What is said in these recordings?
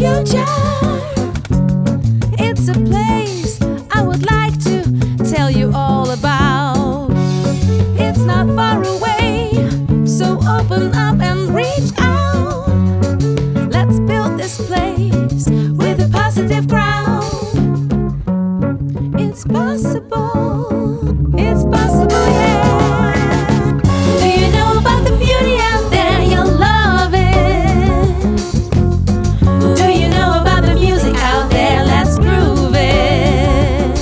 future. It's a place I would like to tell you all about. It's not far away, so open up and reach out. Let's build this place with a positive ground. It's possible, yeah. Do you know about the beauty out there? You'll love it. Do you know about the music out there? Let's groove it.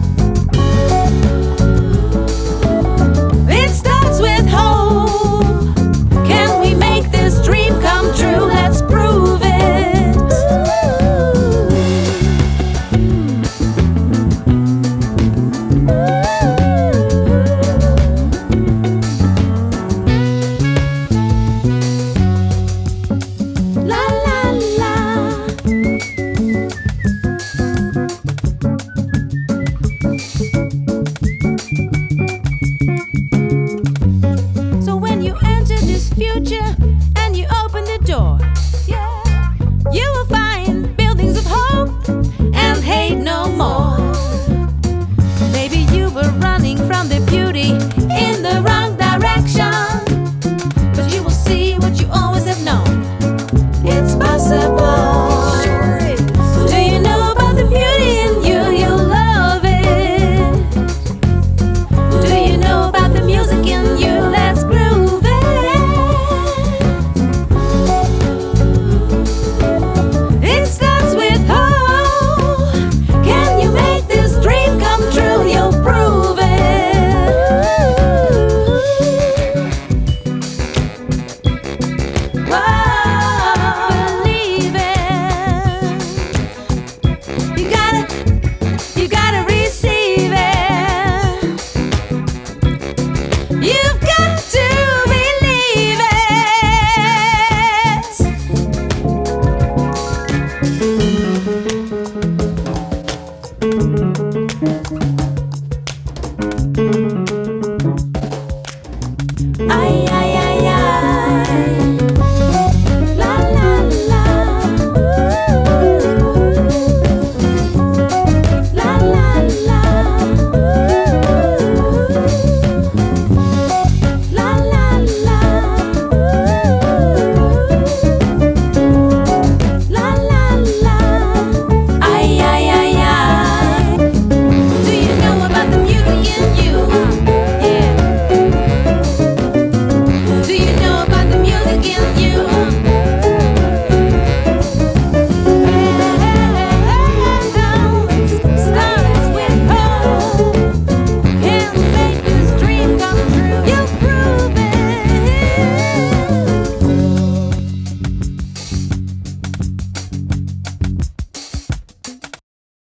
It starts with hope. Can we make this dream come true? Let's prove it. La la la. So when you enter this future and you open the door, yeah, you will find